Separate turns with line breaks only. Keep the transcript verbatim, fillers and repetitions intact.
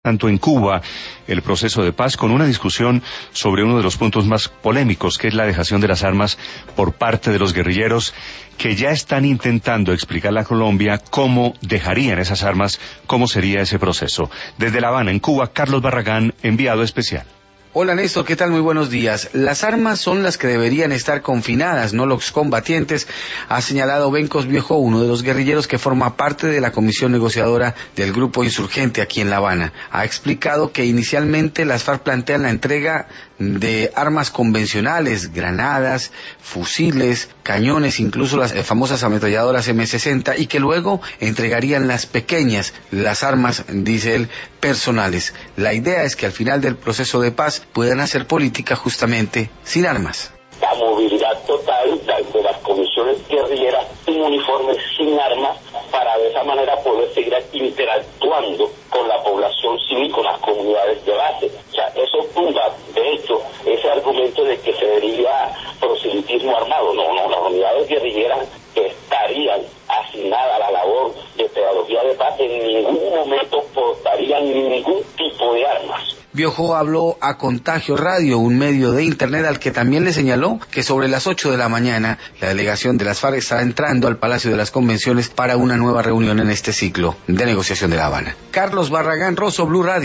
tanto en Cuba el proceso de paz, con una discusión sobre uno de los puntos más polémicos, que es la dejación de las armas por parte de los guerrilleros, que ya están intentando explicarle a Colombia cómo dejarían esas armas, cómo sería ese proceso. Desde La Habana, en Cuba, Carlos Barragán, enviado especial.
Hola Néstor, ¿qué tal? Muy buenos días. Las armas son las que deberían estar confinadas, no los combatientes, ha señalado Bencos Viejo, uno de los guerrilleros que forma parte de la comisión negociadora del grupo insurgente aquí en La Habana. Ha explicado que inicialmente las FARC plantean la entrega de armas convencionales, granadas, fusiles, cañones, incluso las famosas ametralladoras eme sesenta, y que luego entregarían las pequeñas, las armas, dice él, personales. La idea es que al final del proceso de paz puedan hacer política justamente sin armas.
La movilidad total de las comisiones guerrilleras sin uniformes, sin armas, para de esa manera poder seguir interactuando con la población civil, con las comunidades de base. O sea, eso tumba, de hecho, ese argumento de que se deriva proselitismo armado. No, no, las unidades guerrilleras que estarían asignadas a la labor de pedagogía de paz en ningún momento portarían ningún tipo de armas.
Biojo habló a Contagio Radio, un medio de internet al que también le señaló que sobre las ocho de la mañana la delegación de las FARC estará entrando al Palacio de las Convenciones para una nueva reunión en este ciclo de negociación de La Habana. Carlos Barragán Rosso, Blue Radio.